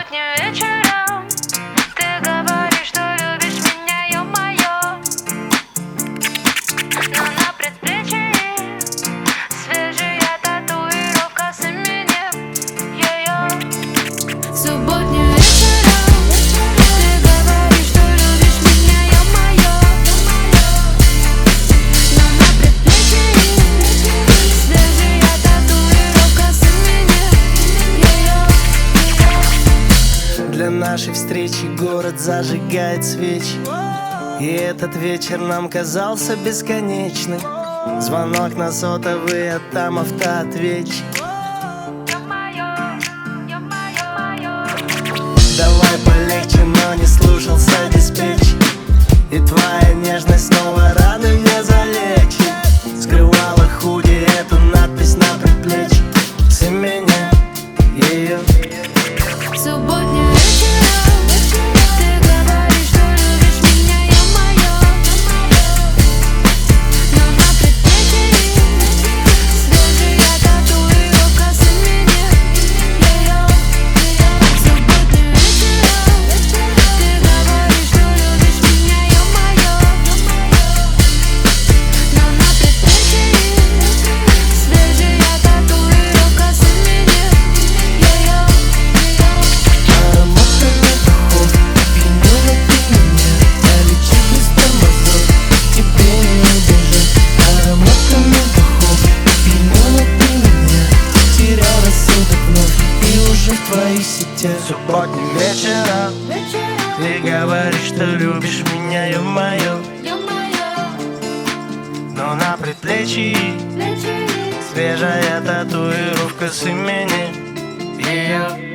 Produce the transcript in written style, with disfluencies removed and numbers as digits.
Субботним вечером ты говоришь, что любишь меня, ё-моё. Но на предплечье свежая татуировка с именем её. Субботним вечером ты говоришь, что любишь меня, ё-моё. Но на предплечье свежая татуировка с именем её. Для нашей встречи город зажигает свечи, и этот вечер нам казался бесконечным. Звонок на сотовый, а там автоответчик. Давай полегче, но не слушался диспетч. И твоя нежность снова раны мне залечит. Скрывала худи эту надпись на предплечье с именем ее. Субботним вечером ты говоришь, что любишь меня, ё-моё. Но на предплечье свежая татуировка с именем её. Субботним вечером ты говоришь, что любишь меня, ё-моё. Но на предплечье свежая татуировка с именем её. Ароматами духов опьянила ты меня. Я лечу без тормозов, тебе не убежать. Ароматами духов опьянила ты меня. Терял рассудок вновь и уже в твоих сетях. Субботним вечером ты говоришь, что любишь меня, ё-моё. Но на предплечье свежая татуировка с именем ее.